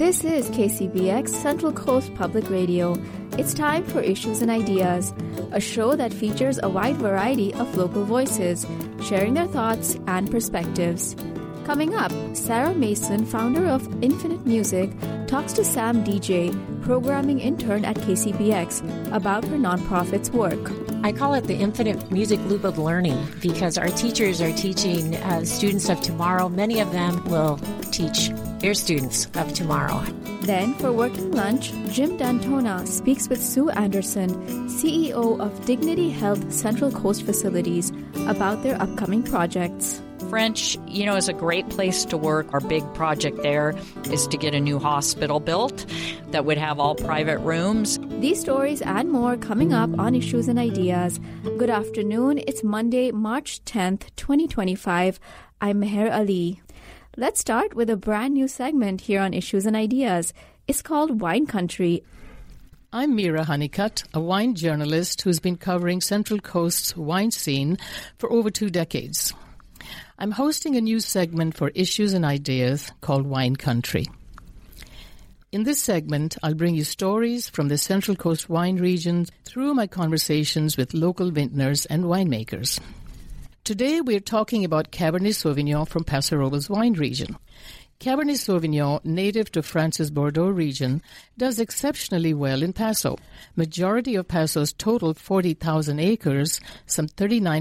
This is KCBX Central Coast Public Radio. It's time for Issues and Ideas, a show that features a wide variety of local voices, sharing their thoughts and perspectives. Coming up, Sarah Mason, founder of Infinite Music, talks to Sam DJ, programming intern at KCBX, about her nonprofit's work. I call it the infinite music loop of learning because our teachers are teaching students of tomorrow. Many of them will teach their students of tomorrow. Then, for Working Lunch, Jim D'Antona speaks with Sue Anderson, CEO of Dignity Health Central Coast Facilities, about their upcoming projects. French, is a great place to work. Our big project there is to get a new hospital built that would have all private rooms. These stories and more coming up on Issues and Ideas. Good afternoon. It's Monday, March 10th, 2025. I'm Meher Ali. Let's start with a brand new segment here on Issues and Ideas. It's called Wine Country. I'm Mira Honeycutt, a wine journalist who's been covering Central Coast's wine scene for over 2 decades. I'm hosting a new segment for Issues and Ideas called Wine Country. In this segment, I'll bring you stories from the Central Coast wine region through my conversations with local vintners and winemakers. Today, we're talking about Cabernet Sauvignon from Paso Robles wine region. Cabernet Sauvignon, native to France's Bordeaux region, does exceptionally well in Paso. Majority of Paso's total 40,000 acres, some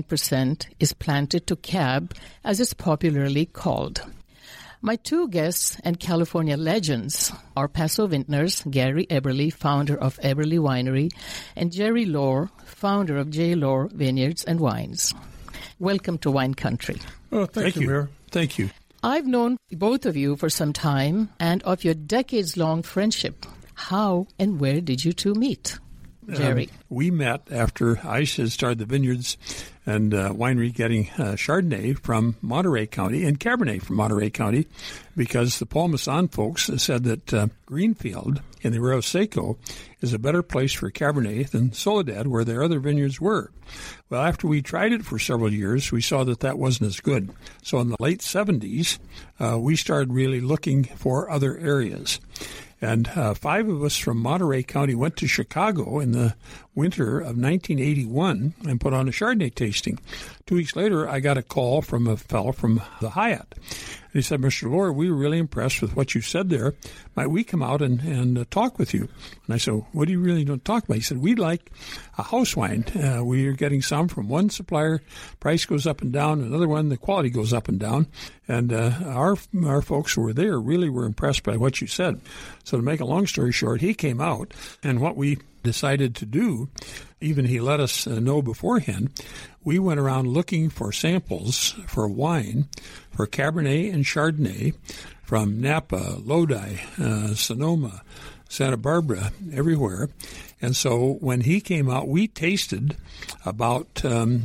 39%, is planted to Cab, as it's popularly called. My 2 guests and California legends are Paso vintners Gary Eberly, founder of Eberly Winery, and Jerry Lohr, founder of J. Lohr Vineyards and Wines. Welcome to Wine Country. Oh, thank you, Mayor. Thank you. I've known both of you for some time, and of your decades-long friendship. How and where did you two meet? Jerry? We met after I had started the vineyards and winery getting Chardonnay from Monterey County and Cabernet from Monterey County because the Paul Masson folks said that Greenfield in the Rio Seco is a better place for Cabernet than Soledad, where their other vineyards were. Well, after we tried it for several years, we saw that that wasn't as good. So in the late 70s, we started really looking for other areas. And 5 of us from Monterey County went to Chicago in the winter of 1981 and put on a Chardonnay tasting. 2 weeks later, I got a call from a fellow from the Hyatt. And he said, Mr. Lohr, we were really impressed with what you said there. Might we come out and talk with you? And I said, what do you really want to talk about? He said, we'd like a house wine. We are getting some from one supplier. Price goes up and down. Another one, the quality goes up and down. And our folks who were there really were impressed by what you said. So to make a long story short, he came out, and what we decided to do, even he let us know beforehand, we went around looking for samples for wine for Cabernet and Chardonnay from Napa, Lodi, Sonoma, Santa Barbara, everywhere. And so when he came out, we tasted about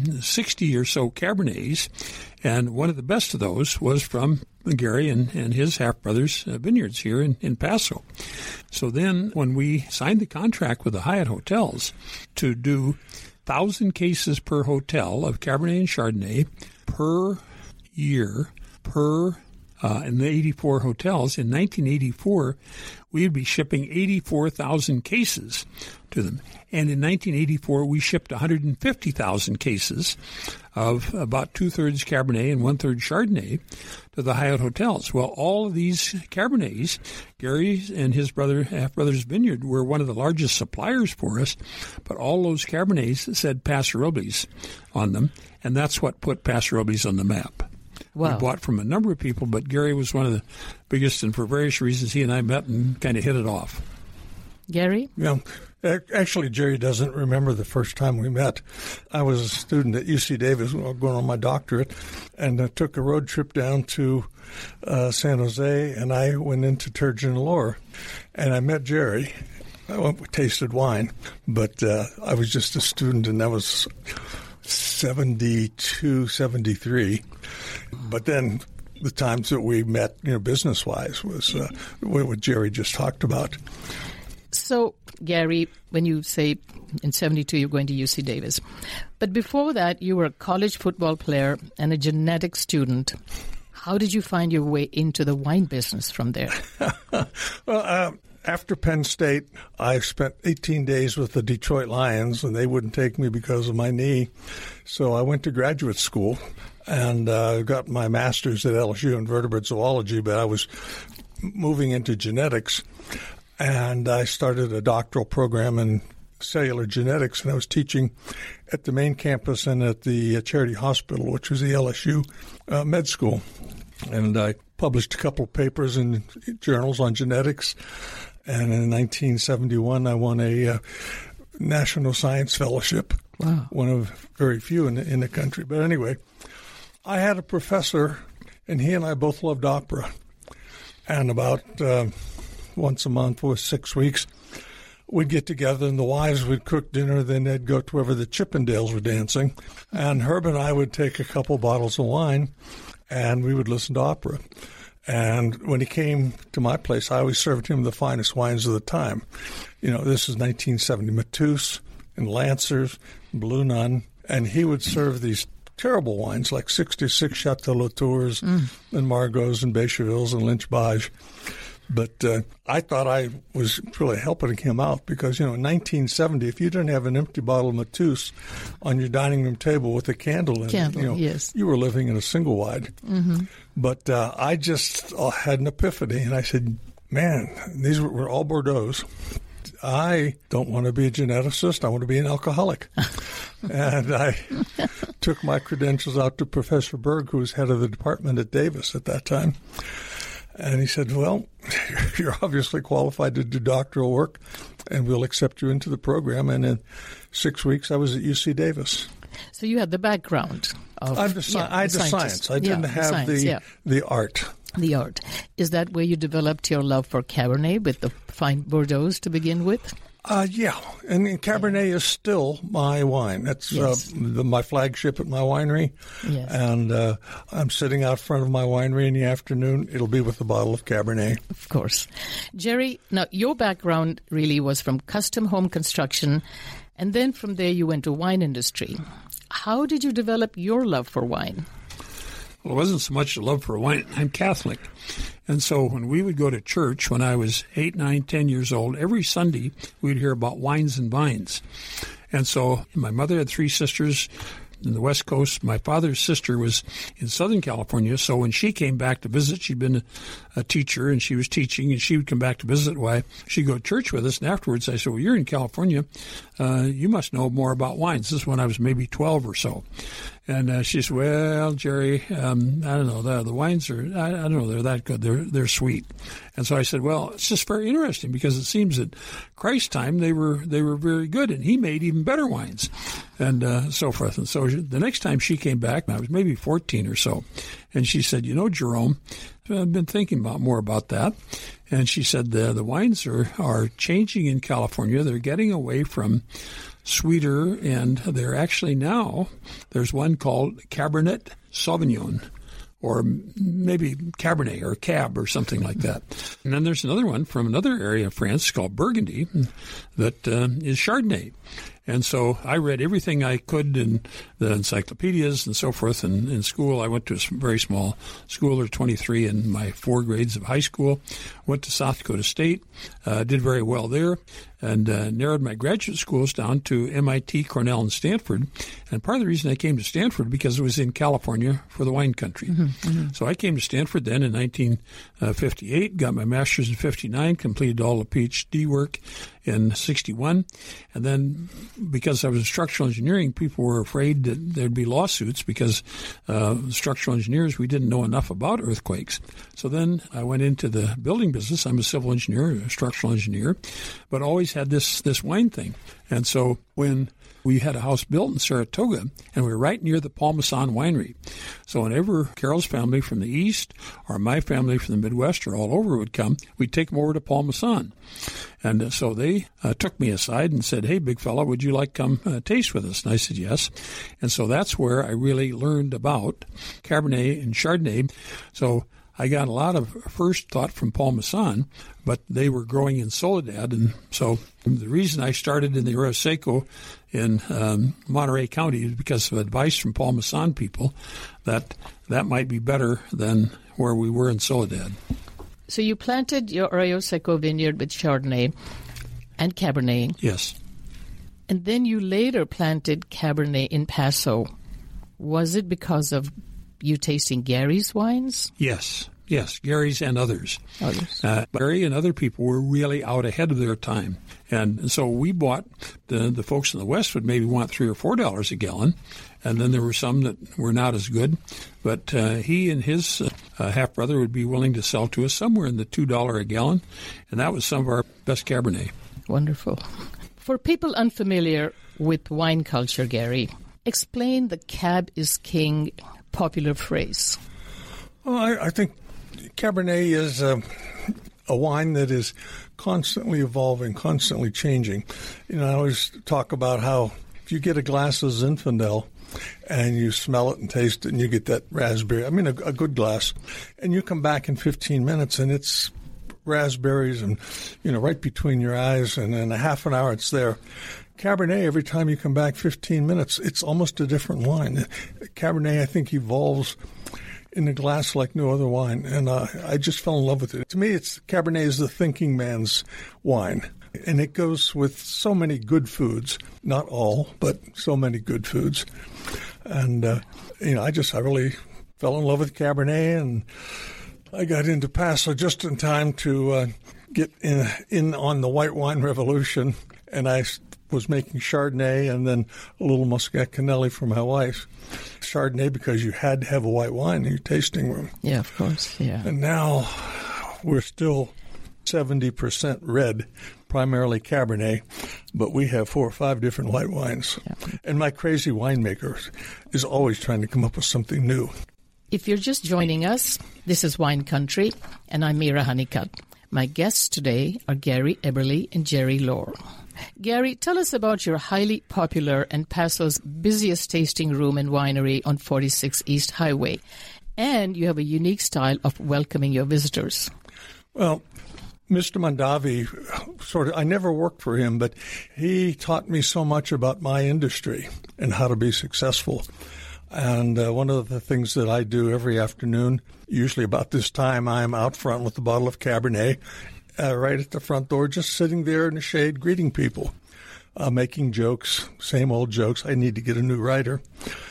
60 or so Cabernets, and one of the best of those was from Gary and his half-brothers' vineyards here in Paso. So then when we signed the contract with the Hyatt Hotels to do 1,000 cases per hotel of Cabernet and Chardonnay per year, in the 84 hotels, in 1984, we'd be shipping 84,000 cases to them. And in 1984, we shipped 150,000 cases of about 2/3 Cabernet and 1/3 Chardonnay to the Hyatt Hotels. Well, all of these Cabernets, Gary and his half-brother's vineyard were one of the largest suppliers for us, but all those Cabernets said Paso Robles on them, and that's what put Paso Robles on the map. Wow. We bought from a number of people, but Gary was one of the biggest, and for various reasons, he and I met and kind of hit it off. Gary? Yeah. Actually, Jerry doesn't remember the first time we met. I was a student at UC Davis going on my doctorate, and I took a road trip down to San Jose, and I went into Turgeon Lohr, and I met Jerry. We tasted wine, but I was just a student, and that was 72, 73. But then the times that we met, business-wise was what Jerry just talked about. So, Gary, when you say in 72 you're going to UC Davis, but before that you were a college football player and a genetics student. How did you find your way into the wine business from there? Well, after Penn State, I spent 18 days with the Detroit Lions, and they wouldn't take me because of my knee. So I went to graduate school and got my master's at LSU in vertebrate zoology, but I was moving into genetics, and I started a doctoral program in cellular genetics, and I was teaching at the main campus and at the Charity Hospital, which was the LSU med school. And I published a couple of papers in journals on genetics, and in 1971 I won a National Science Fellowship. Wow. One of very few in the country. But anyway, I had a professor, and he and I both loved opera. And about once a month for 6 weeks, we'd get together, and the wives would cook dinner. Then they'd go to wherever the Chippendales were dancing. And Herb and I would take a couple bottles of wine, and we would listen to opera. And when he came to my place, I always served him the finest wines of the time. You know, this is 1970, Mateus and Lancers, Blue Nun. And he would serve these terrible wines like 66 Chateau Latours and Margaux and Bechevilles and Lynch Bages. But I thought I was really helping him out because, you know, in 1970, if you didn't have an empty bottle of Mateus on your dining room table with a candle in it, you know, yes. you were living in a single wide. Mm-hmm. But I just had an epiphany, and I said, man, these were all Bordeaux's. I don't want to be a geneticist. I want to be an alcoholic. And I took my credentials out to Professor Berg, who was head of the department at Davis at that time. And he said, well, you're obviously qualified to do doctoral work, and we'll accept you into the program. And in 6 weeks, I was at UC Davis. So you had the background of I had the science. I didn't have the art. The art. Is that where you developed your love for Cabernet with the fine Bordeaux to begin with? Yeah, and Cabernet is still my wine. That's my flagship at my winery. Yes. And I'm sitting out front of my winery in the afternoon. It'll be with a bottle of Cabernet. Of course. Jerry, now your background really was from custom home construction, and then from there you went to wine industry. How did you develop your love for wine? Well, it wasn't so much a love for wine. I'm Catholic. And so when we would go to church when I was 8, 9, 10 years old, every Sunday we'd hear about wines and vines. And so my mother had 3 sisters in the West Coast. My father's sister was in Southern California. So when she came back to visit, she'd been a teacher and she was teaching, and she would come back to visit. Why, she'd go to church with us. And afterwards I said, well, you're in California. You must know more about wines. This is when I was maybe 12 or so. And she said, well, Jerry, I don't know. The wines are, I don't know, they're that good. They're sweet. And so I said, well, it's just very interesting because it seems that Christ's time they were very good, and he made even better wines, and so forth. And so the next time she came back, I was maybe 14 or so, and she said, you know, Jerome, I've been thinking more about that. And she said the wines are changing in California. They're getting away from sweeter, and they're actually now, there's one called Cabernet Sauvignon, or maybe Cabernet or Cab or something like that. And then there's another one from another area of France called Burgundy that is Chardonnay. And so I read everything I could in the encyclopedias and so forth. And in school, I went to a very small school. There were 23 in my 4 grades of high school. Went to South Dakota State, did very well there, and narrowed my graduate schools down to MIT, Cornell, and Stanford. And part of the reason I came to Stanford because it was in California for the wine country. Mm-hmm, mm-hmm. So I came to Stanford then in 1958, got my master's in 59, completed all the PhD work in 61. And then because I was in structural engineering, people were afraid that there'd be lawsuits because structural engineers, we didn't know enough about earthquakes. So then I went into the building business. I'm a civil engineer, a structural engineer, but always had this wine thing. And so when we had a house built in Saratoga, and we were right near the Paul Masson winery. So whenever Carol's family from the east or my family from the Midwest or all over would come, we'd take them over to Paul Masson. And so they took me aside and said, hey, big fella, would you like to come taste with us? And I said, yes. And so that's where I really learned about Cabernet and Chardonnay. So I got a lot of first thought from Paul Masson, but they were growing in Soledad. And so the reason I started in the Rio Seco in Monterey County is because of advice from Paul Masson people that might be better than where we were in Soledad. So you planted your Rio Seco vineyard with Chardonnay and Cabernet. Yes. And then you later planted Cabernet in Paso. Was it because of you tasting Gary's wines? Yes, Gary's and others. Gary and other people were really out ahead of their time. And so we bought, the folks in the West would maybe want $3 or $4 a gallon, and then there were some that were not as good. But he and his half-brother would be willing to sell to us somewhere in the $2 a gallon, and that was some of our best Cabernet. Wonderful. For people unfamiliar with wine culture, Gary, explain the Cab is King popular phrase. Well, I think Cabernet is a wine that is constantly evolving, constantly changing. I always talk about how if you get a glass of Zinfandel and you smell it and taste it and you get that raspberry, a good glass, and you come back in 15 minutes and it's raspberries and, right between your eyes, and in a half an hour it's there. Cabernet, every time you come back 15 minutes, it's almost a different wine. Cabernet, I think, evolves in a glass like no other wine, and I just fell in love with it. To me, Cabernet is the thinking man's wine, and it goes with so many good foods. Not all, but so many good foods. And, I really fell in love with Cabernet, and I got into Paso just in time to get in on the white wine revolution, and I was making Chardonnay and then a little Muscat-Canelli for my wife. Chardonnay because you had to have a white wine in your tasting room. Yeah, of course, yeah. And now we're still 70% red, primarily Cabernet, but we have 4 or 5 different white wines. Yeah. And my crazy winemaker is always trying to come up with something new. If you're just joining us, this is Wine Country, and I'm Mira Honeycutt. My guests today are Gary Eberly and Jerry Lohr. Gary, tell us about your highly popular and Paso's busiest tasting room and winery on 46 East Highway. And you have a unique style of welcoming your visitors. Well, Mr. Mondavi, I never worked for him, but he taught me so much about my industry and how to be successful. And one of the things that I do every afternoon, usually about this time, I'm out front with a bottle of Cabernet, right at the front door, just sitting there in the shade, greeting people, making jokes, same old jokes. I need to get a new writer.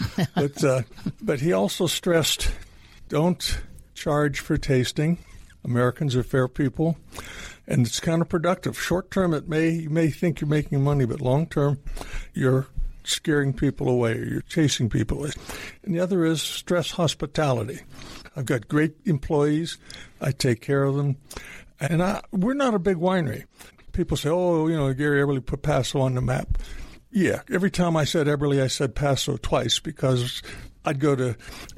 But he also stressed, don't charge for tasting. Americans are fair people, and it's counterproductive. Short term, you may think you're making money, but long term, you're scaring people away or you're chasing people away. And the other is stress hospitality. I've got great employees. I take care of them. And we're not a big winery. People say, Gary Eberly put Paso on the map. Yeah, every time I said Eberly, I said Paso twice because I'd go to,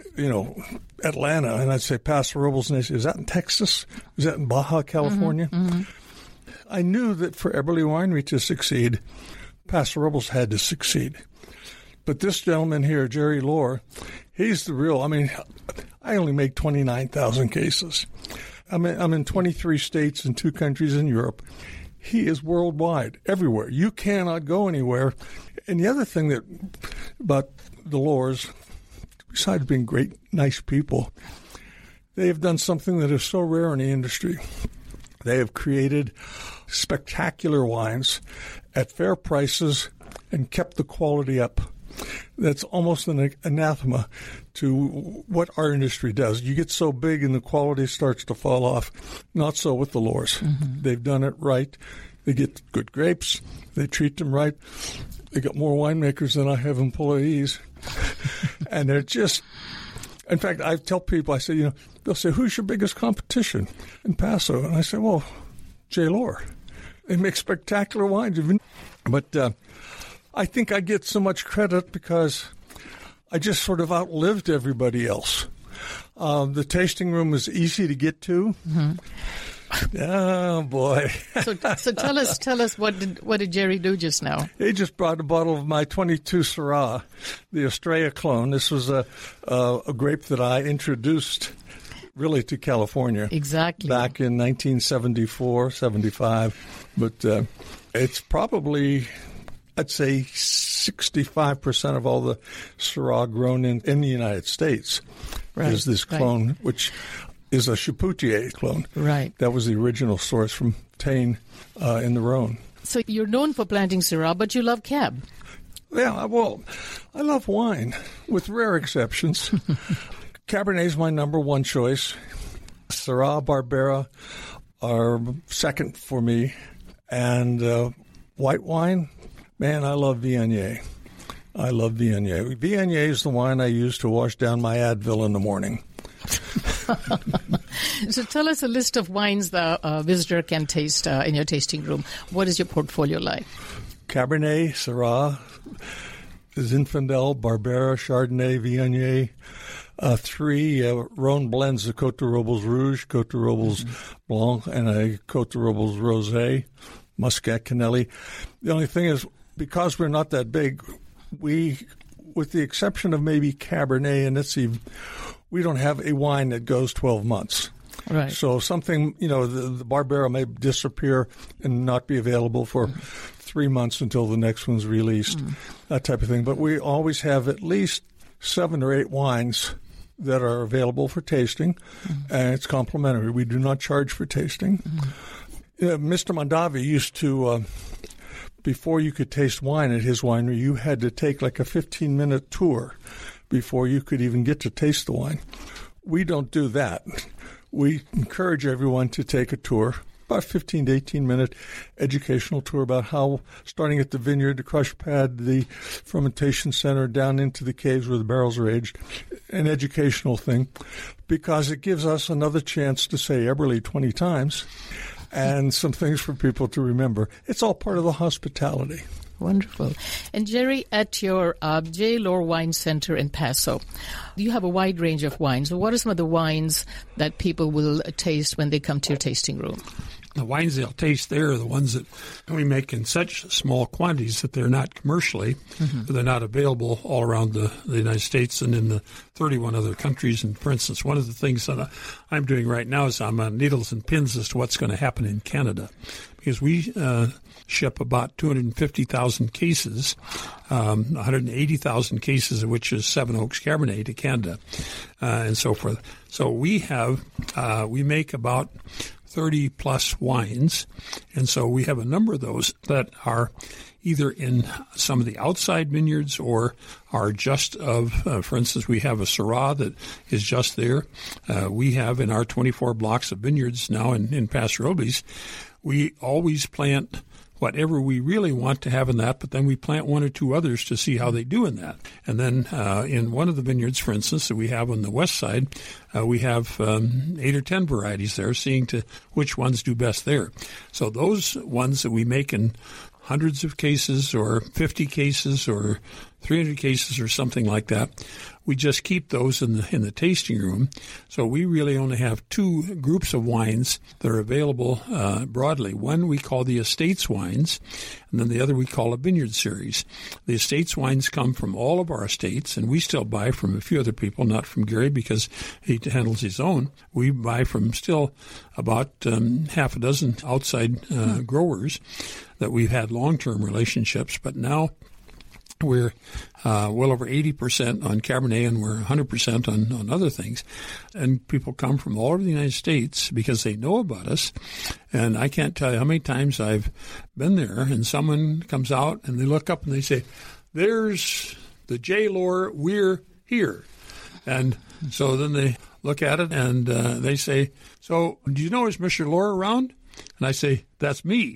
Atlanta and I'd say Paso Robles, and they say, is that in Texas? Is that in Baja, California? Mm-hmm. I knew that for Eberly Winery to succeed, Paso Robles had to succeed. But this gentleman here, Jerry Lohr, he's the real, I only make 29,000 cases. I'm in 23 states and 2 countries in Europe. He is worldwide, everywhere. You cannot go anywhere. And the other thing about the Lohrs, besides being great, nice people, they have done something that is so rare in the industry. They have created spectacular wines at fair prices and kept the quality up. That's almost an anathema to what our industry does. You get so big and the quality starts to fall off. Not so with the Lohrs. Mm-hmm. They've done it right. They get good grapes. They treat them right. They got more winemakers than I have employees. And they're just... In fact, I tell people, I say, they'll say, who's your biggest competition in Paso? And I say, well, J. Lohr. They make spectacular wines. But I think I get so much credit because I just sort of outlived everybody else. The tasting room is easy to get to. Mm-hmm. Oh, boy. So tell us, what did Jerry do just now? He just brought a bottle of my 22 Syrah, the Estrella clone. This was a grape that I introduced really to California. Exactly. Back in 1974, 75. But it's probably, I'd say, 65% of all the Syrah grown in the United States is this clone, which is a Chapoutier clone. Right. That was the original source from Tain in the Rhone. So you're known for planting Syrah, but you love Cab. Yeah, well, I love wine, with rare exceptions. Cabernet is my number one choice. Syrah, Barbera are second for me. And white wine, man, I love Viognier. I love Viognier. Viognier is the wine I use to wash down my Advil in the morning. So tell us a list of wines the visitor can taste in your tasting room. What is your portfolio like? Cabernet, Syrah, Zinfandel, Barbera, Chardonnay, Viognier. 3 Rhone blends of Côte de Robles Rouge, Côte de Robles Blanc, and a Côte de Robles Rosé, Muscat, Canelli. The only thing is, because we're not that big, we, with the exception of maybe Cabernet and Nitsi, we don't have a wine that goes 12 months. Right. So something, the Barbera may disappear and not be available for 3 months until the next one's released, that type of thing. But we always have at least 7 or 8 wines that are available for tasting, and it's complimentary. We do not charge for tasting. Mr. Mondavi used to, before you could taste wine at his winery, you had to take like a 15-minute tour before you could even get to taste the wine. We don't do that. We encourage everyone to take a tour, about 15 to 18-minute educational tour about how, starting at the vineyard, the crush pad, the fermentation center, down into the caves where the barrels are aged, an educational thing, because it gives us another chance to say Eberle 20 times and some things for people to remember. It's all part of the hospitality. Wonderful. And Jerry, at your J. Lohr Wine Center in Paso, you have a wide range of wines. So what are some of the wines that people will taste when they come to your tasting room? The wines they'll taste there are the ones that we make in such small quantities that they're not commercially, they're not available all around the United States and in the 31 other countries. And, for instance, one of the things that I'm doing right now is I'm on needles and pins as to what's going to happen in Canada, because we ship about 250,000 cases, 180,000 cases of which is Seven Oaks Cabernet to Canada, and so forth. So we make about 30-plus wines, and so we have a number of those that are either in some of the outside vineyards or are just of, for instance, we have a Syrah that is just there. We have in our 24 blocks of vineyards now in Paso Robles, we always plant whatever we really want to have in that, but then we plant 1 or 2 others to see how they do in that. And then in one of the vineyards, for instance, that we have on the west side, we have 8 or 10 varieties there, seeing to which ones do best there. So those ones that we make in hundreds of cases or 50 cases or 300 cases or something like that, we just keep those in the tasting room. So we really only have 2 groups of wines that are available broadly. One we call the Estates wines, and then the other we call a vineyard series. The Estates wines come from all of our estates, and we still buy from a few other people, not from Gary because he handles his own. We buy from still about half a dozen outside growers that we've had long-term relationships, but now we're well over 80% on Cabernet, and we're 100% on other things. And people come from all over the United States because they know about us. And I can't tell you how many times I've been there, and someone comes out, and they look up and they say, "There's the J. Lohr, we're here." And so then they look at it, and they say, "So do you know, is Mr. Lohr around?" And I say, "That's me."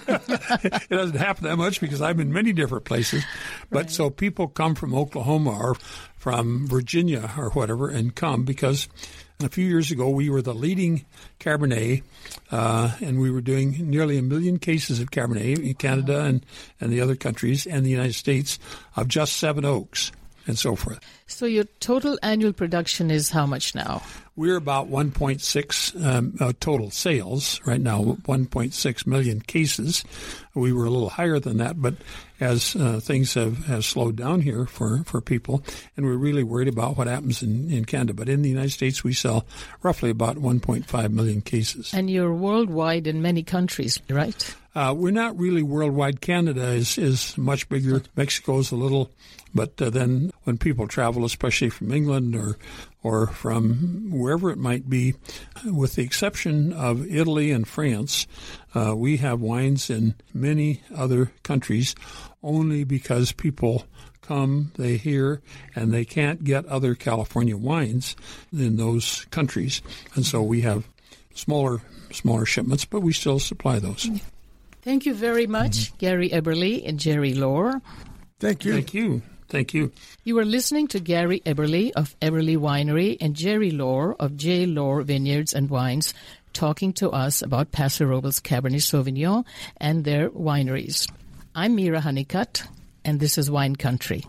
It doesn't happen that much because I'm in many different places. But so people come from Oklahoma or from Virginia or whatever and come because a few years ago we were the leading Cabernet, and we were doing nearly 1 million cases of Cabernet in Canada and the other countries and the United States of just Seven Oaks and so forth. So your total annual production is how much now? We're about 1.6 total sales right now, 1.6 million cases. We were a little higher than that, but as things have slowed down here for people, and we're really worried about what happens in Canada. But in the United States, we sell roughly about 1.5 million cases. And you're worldwide in many countries, right? We're not really worldwide. Canada is much bigger. Mexico's a little, but then when people travel, especially from England or from wherever it might be, with the exception of Italy and France, we have wines in many other countries only because people come, they hear, and they can't get other California wines in those countries. And so we have smaller shipments, but we still supply those. Thank you very much, Gary Eberly and Jerry Lohr. Thank you. Thank you. Thank you. You are listening to Gary Eberly of Eberly Winery and Jerry Lohr of J. Lohr Vineyards and Wines talking to us about Paso Robles Cabernet Sauvignon and their wineries. I'm Mira Honeycutt, and this is Wine Country.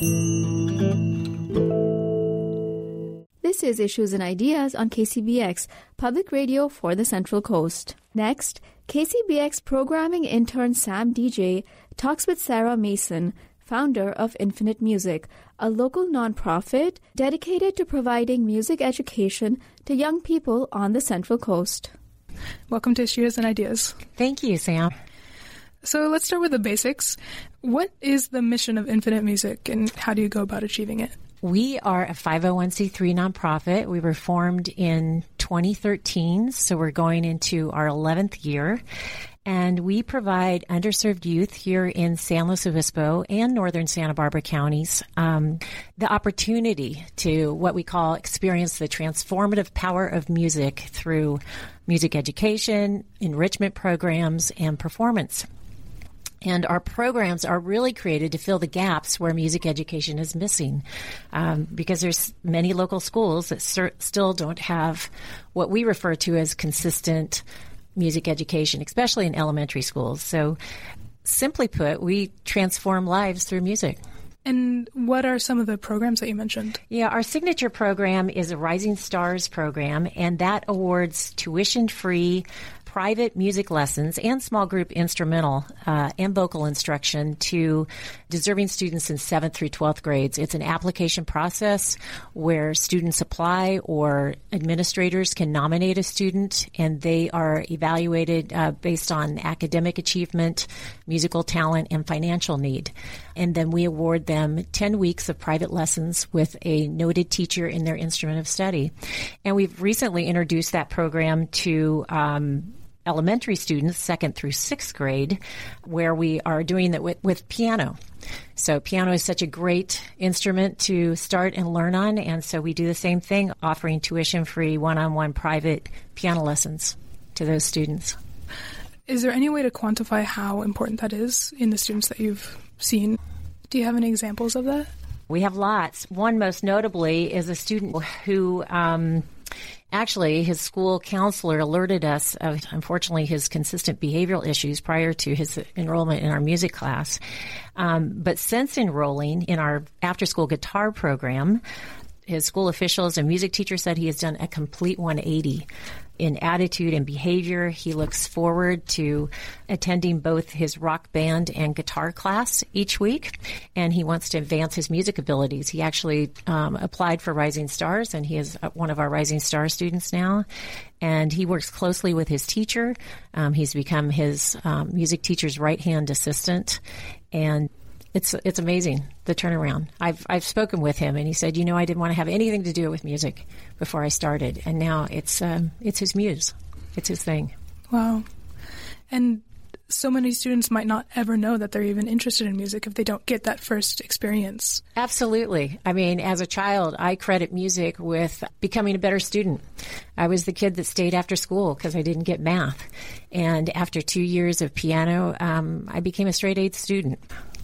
This is Issues and Ideas on KCBX, public radio for the Central Coast. Next, KCBX programming intern Sam DJ talks with Sarah Mason, founder of Infinite Music, a local nonprofit dedicated to providing music education to young people on the Central Coast. Welcome to Issues and Ideas. Thank you, Sam. So let's start with the basics. What is the mission of Infinite Music, and how do you go about achieving it? We are a 501c3 nonprofit. We were formed in 2013, so we're going into our 11th year. And we provide underserved youth here in San Luis Obispo and northern Santa Barbara counties the opportunity to what we call experience the transformative power of music through music education, enrichment programs, and performance. And our programs are really created to fill the gaps where music education is missing, because there's many local schools that still don't have what we refer to as consistent music education, especially in elementary schools. So simply put, we transform lives through music. And what are some of the programs that you mentioned? Yeah, our signature program is a Rising Stars program, and that awards tuition-free private music lessons and small group instrumental and vocal instruction to deserving students in 7th through 12th grades. It's an application process where students apply or administrators can nominate a student, and they are evaluated based on academic achievement, musical talent, and financial need. And then we award them 10 weeks of private lessons with a noted teacher in their instrument of study. And we've recently introduced that program to elementary students, 2nd through 6th grade, where we are doing it with piano. So piano is such a great instrument to start and learn on, and so we do the same thing, offering tuition-free one-on-one private piano lessons to those students. Is there any way to quantify how important that is in the students that you've seen? Do you have any examples of that? We have lots. One most notably is a student who actually, his school counselor alerted us of, unfortunately, his consistent behavioral issues prior to his enrollment in our music class. But since enrolling in our after-school guitar program, his school officials and music teacher said he has done a complete 180 in attitude and behavior. He looks forward to attending both his rock band and guitar class each week, and he wants to advance his music abilities. He actually applied for Rising Stars, and he is one of our Rising Star students now, and he works closely with his teacher. He's become his music teacher's right-hand assistant, and it's amazing, the turnaround. I've spoken with him, and he said, I didn't want to have anything to do with music before I started, and now it's his muse. It's his thing. Wow. And so many students might not ever know that they're even interested in music if they don't get that first experience. Absolutely. I mean, as a child, I credit music with becoming a better student. I was the kid that stayed after school because I didn't get math. And after 2 years of piano, I became a straight A student.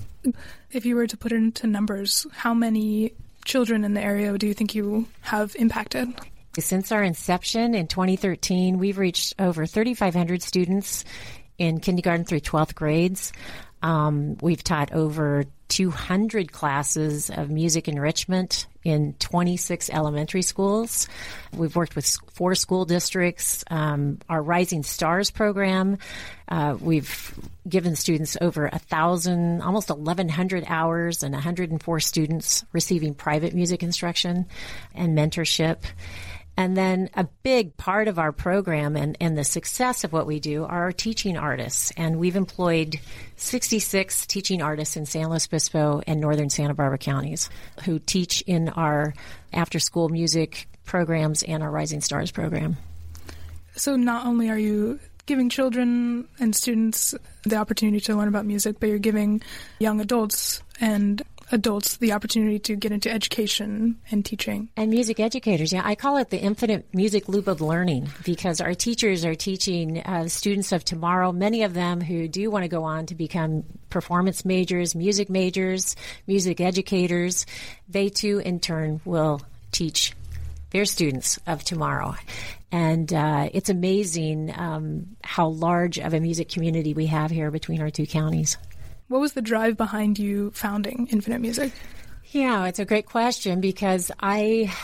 If you were to put it into numbers, how many children in the area do you think you have impacted? Since our inception in 2013, we've reached over 3,500 students in kindergarten through 12th grades. We've taught over 200 classes of music enrichment in 26 elementary schools. We've worked with 4 school districts. Our Rising Stars program, we've given students over 1,000, almost 1,100 hours, and 104 students receiving private music instruction and mentorship. And then a big part of our program and the success of what we do are our teaching artists. And we've employed 66 teaching artists in San Luis Obispo and northern Santa Barbara counties who teach in our after-school music programs and our Rising Stars program. So not only are you giving children and students the opportunity to learn about music, but you're giving young adults and adults the opportunity to get into education and teaching. And music educators. Yeah, I call it the infinite music loop of learning, because our teachers are teaching students of tomorrow, many of them who do want to go on to become performance majors, music educators. They too, in turn, will teach their students of tomorrow. And it's amazing how large of a music community we have here between our 2 counties. What was the drive behind you founding Infinite Music? Yeah, it's a great question, because I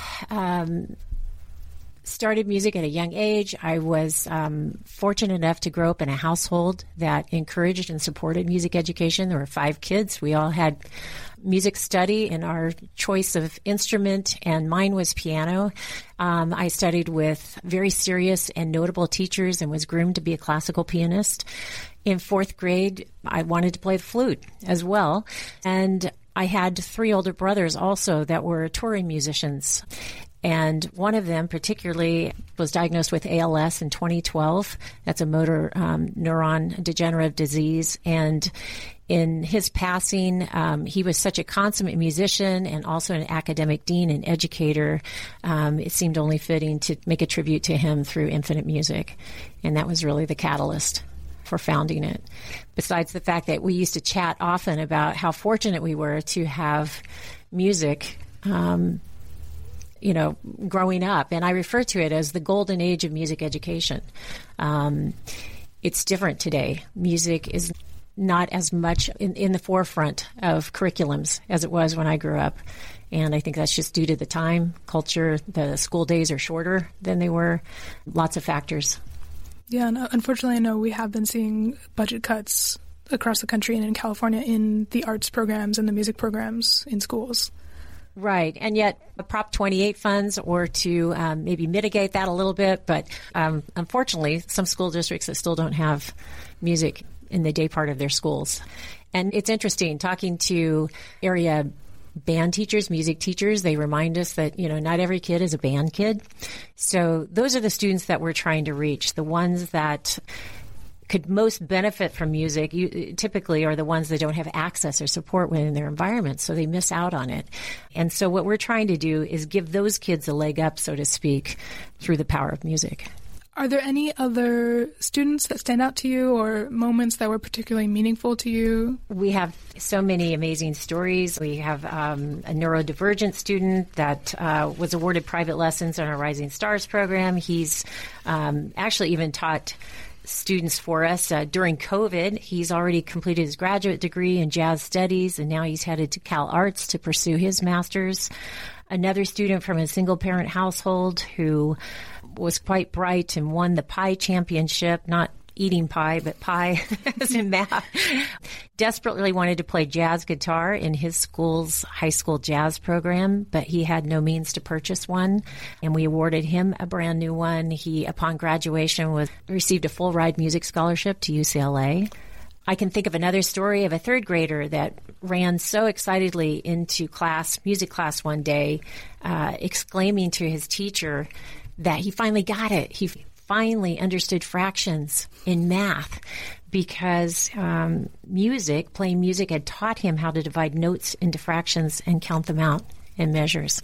started music at a young age. I was fortunate enough to grow up in a household that encouraged and supported music education. There were 5 kids. We all had music study in our choice of instrument, and mine was piano. I studied with very serious and notable teachers and was groomed to be a classical pianist. In 4th grade, I wanted to play the flute as well. And I had 3 older brothers also that were touring musicians. And one of them particularly was diagnosed with ALS in 2012. That's a motor neuron degenerative disease. And in his passing, he was such a consummate musician and also an academic dean and educator. It seemed only fitting to make a tribute to him through Infinite Music. And that was really the catalyst for founding it. Besides the fact that we used to chat often about how fortunate we were to have music, growing up. And I refer to it as the golden age of music education. It's different today. Music is not as much in the forefront of curriculums as it was when I grew up. And I think that's just due to the time, culture. The school days are shorter than they were. Lots of factors. Yeah, and unfortunately, I know we have been seeing budget cuts across the country and in California in the arts programs and the music programs in schools. Right, and yet Prop 28 funds were to maybe mitigate that a little bit, but unfortunately, some school districts that still don't have music in the day part of their schools. And it's interesting, talking to area band teachers, music teachers, they remind us that, not every kid is a band kid. So those are the students that we're trying to reach. The ones that could most benefit from music typically are the ones that don't have access or support within their environment, so they miss out on it. And so what we're trying to do is give those kids a leg up, so to speak, through the power of music. Are there any other students that stand out to you or moments that were particularly meaningful to you? We have so many amazing stories. We have a neurodivergent student that was awarded private lessons in our Rising Stars program. He's actually even taught students for us during COVID. He's already completed his graduate degree in jazz studies, and now he's headed to Cal Arts to pursue his master's. Another student from a single-parent household who was quite bright and won the pie championship, not eating pie, but pie as in math, desperately wanted to play jazz guitar in his school's high school jazz program, but he had no means to purchase one, and we awarded him a brand new one. He, upon graduation, received a full ride music scholarship to UCLA. I can think of another story of a 3rd grader that ran so excitedly into music class one day, exclaiming to his teacher that he finally got it. He finally understood fractions in math because playing music had taught him how to divide notes into fractions and count them out in measures.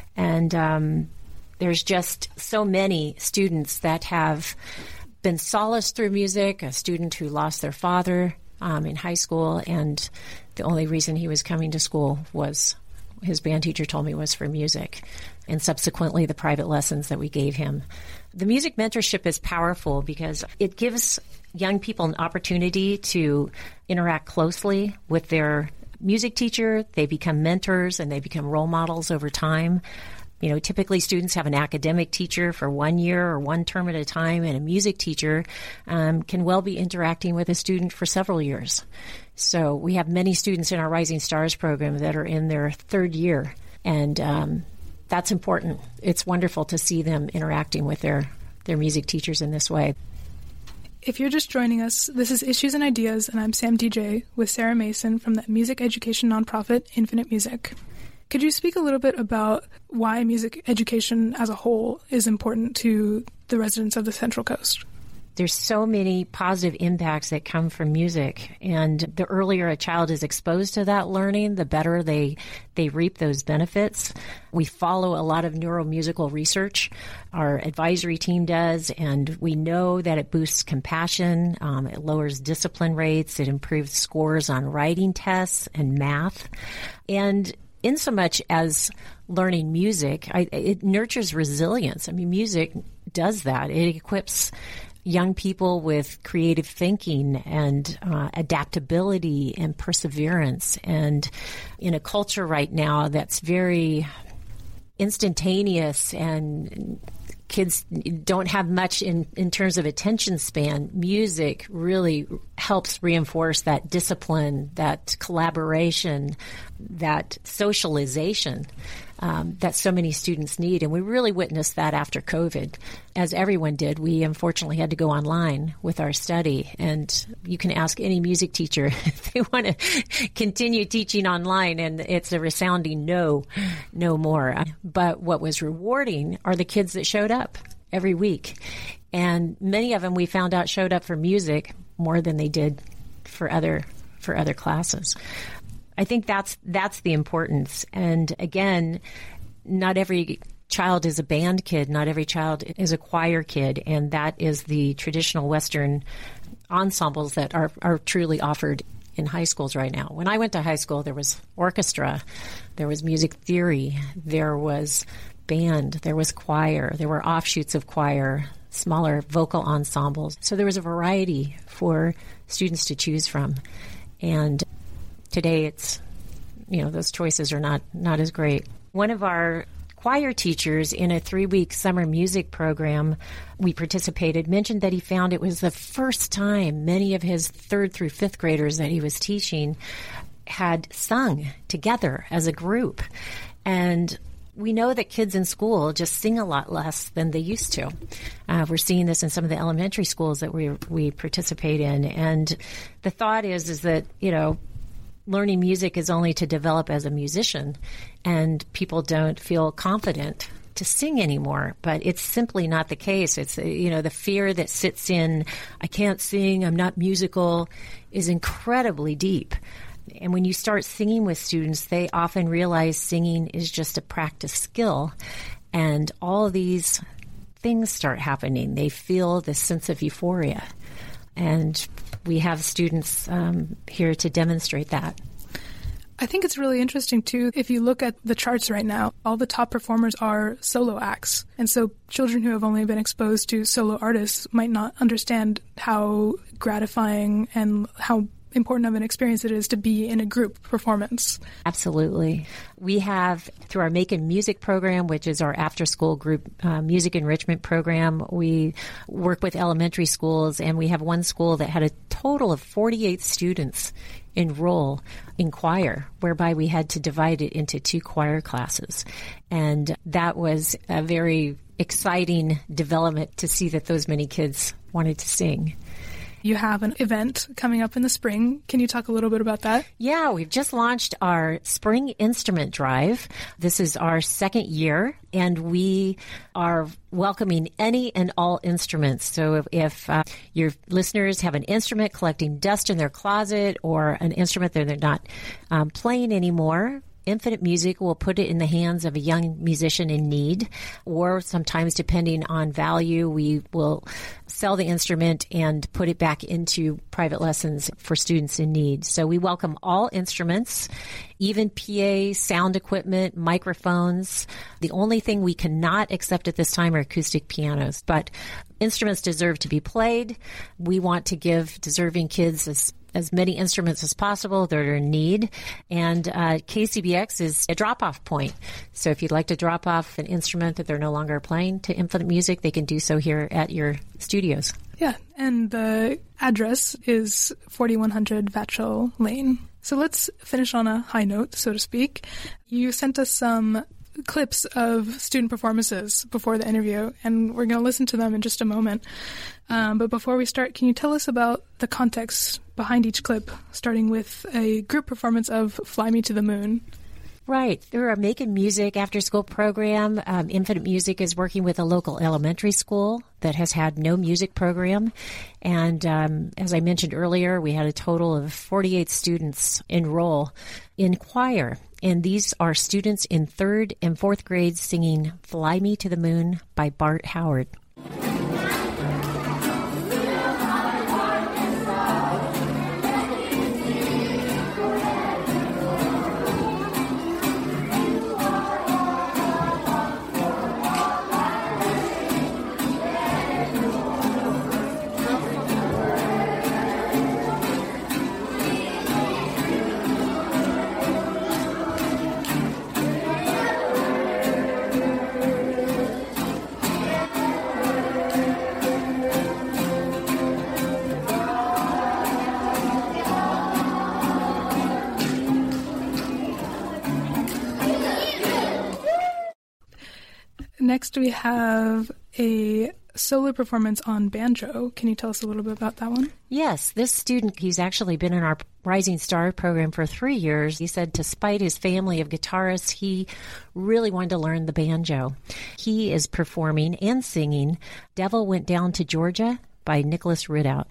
And there's just so many students that have been solaced through music, a student who lost their father in high school, and the only reason he was coming to school was, his band teacher told me, was for music, and subsequently the private lessons that we gave him. The music mentorship is powerful because it gives young people an opportunity to interact closely with their music teacher, they become mentors and they become role models over time. Typically students have an academic teacher for 1 year or one term at a time, and a music teacher can well be interacting with a student for several years. So we have many students in our Rising Stars program that are in their third year, and that's important. It's wonderful to see them interacting with their music teachers in this way. If you're just joining us, this is Issues and Ideas, and I'm Sam DJ with Sarah Mason from the music education nonprofit Infinite Music. Could you speak a little bit about why music education as a whole is important to the residents of the Central Coast? There's so many positive impacts that come from music, and the earlier a child is exposed to that learning, the better they reap those benefits. We follow a lot of neuromusical research. Our advisory team does, and we know that it boosts compassion, it lowers discipline rates, it improves scores on writing tests and math. And in so much as learning music, it nurtures resilience. Music does that. It equips young people with creative thinking and adaptability and perseverance. And in a culture right now that's very instantaneous and kids don't have much in terms of attention span, music really helps reinforce that discipline, that collaboration, that socialization that so many students need. And we really witnessed that after COVID. As everyone did, we unfortunately had to go online with our study. And you can ask any music teacher if they want to continue teaching online, and it's a resounding no more. But what was rewarding are the kids that showed up every week. And many of them, we found out, showed up for music more than they did for other classes. I think that's the importance. And again, not every child is a band kid. Not every child is a choir kid. And that is the traditional Western ensembles that are truly offered in high schools right now. When I went to high school, there was orchestra, there was music theory, there was band, there was choir, there were offshoots of choir, smaller vocal ensembles. So there was a variety for students to choose from. And today it's, those choices are not as great. One of our choir teachers in a 3-week summer music program we participated mentioned that he found it was the first time many of his 3rd through 5th graders that he was teaching had sung together as a group. And we know that kids in school just sing a lot less than they used to. We're seeing this in some of the elementary schools that we participate in. And the thought is that, learning music is only to develop as a musician, and people don't feel confident to sing anymore. But it's simply not the case. It's, the fear that sits in, I can't sing, I'm not musical, is incredibly deep. And when you start singing with students, they often realize singing is just a practice skill. And all of these things start happening. They feel this sense of euphoria. And we have students here to demonstrate that. I think it's really interesting, too, if you look at the charts right now, all the top performers are solo acts. And so children who have only been exposed to solo artists might not understand how gratifying and how important of an experience it is to be in a group performance. Absolutely. We have, through our Making Music program, which is our after-school group music enrichment program, we work with elementary schools, and we have one school that had a total of 48 students enroll in choir, whereby we had to divide it into 2 choir classes. And that was a very exciting development to see that those many kids wanted to sing. You have an event coming up in the spring. Can you talk a little bit about that? Yeah, we've just launched our Spring Instrument Drive. This is our 2nd year, and we are welcoming any and all instruments. So if your listeners have an instrument collecting dust in their closet or an instrument that they're not playing anymore, Infinite Music will put it in the hands of a young musician in need, or sometimes, depending on value, we will sell the instrument and put it back into private lessons for students in need. So we welcome all instruments, even PA, sound equipment, microphones. The only thing we cannot accept at this time are acoustic pianos, but instruments deserve to be played. We want to give deserving kids as as many instruments as possible that are in need. And KCBX is a drop-off point. So if you'd like to drop off an instrument that they're no longer playing to Infinite Music, they can do so here at your studios. Yeah, and the address is 4100 Vatchell Lane. So let's finish on a high note, so to speak. You sent us some clips of student performances before the interview, and we're going to listen to them in just a moment. But before we start, can you tell us about the context behind each clip, starting with a group performance of Fly Me to the Moon? Right. Through our Making Music after-school program, Infinite Music is working with a local elementary school that has had no music program. And as I mentioned earlier, we had a total of 48 students enroll in choir. And these are students in 3rd and 4th grades singing Fly Me to the Moon by Bart Howard. Next, we have a solo performance on banjo. Can you tell us a little bit about that one? Yes, this student, he's actually been in our Rising Star program for 3 years. He said despite his family of guitarists, he really wanted to learn the banjo. He is performing and singing Devil Went Down to Georgia by Nicholas Ridout.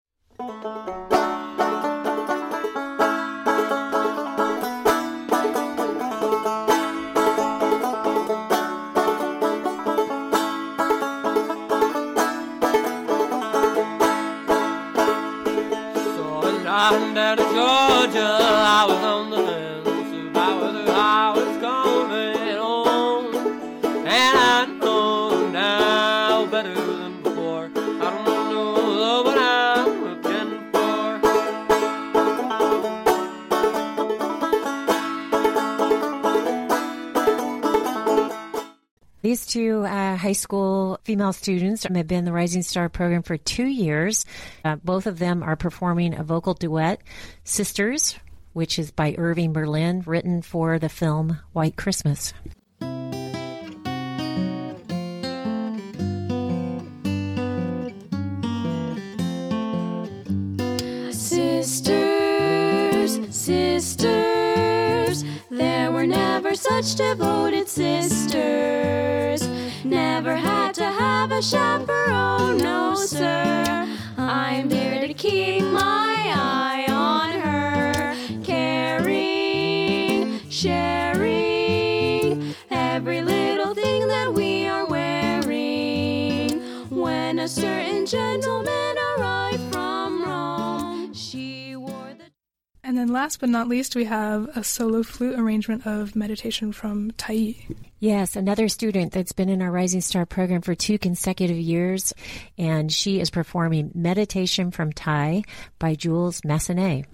Down to Georgia, I was on the fence about whether I was coming home. And I know now better than before, I don't know what I'm looking for. These two high school female students have been in the Rising Star program for 2 years. Both of them are performing a vocal duet, Sisters, which is by Irving Berlin, written for the film White Christmas. Sisters, sisters, there were never such devoted sisters. Never had to have a chaperone, no sir. I'm there to keep my eye on her, caring, sharing every little thing that we are wearing. When a certain gentleman arrived from Rome, she wore the... And then last but not least, we have a solo flute arrangement of Meditation from Tai. Yes, another student that's been in our Rising Star program for 2 consecutive years, and she is performing Meditation from Tai by Jules Massenet.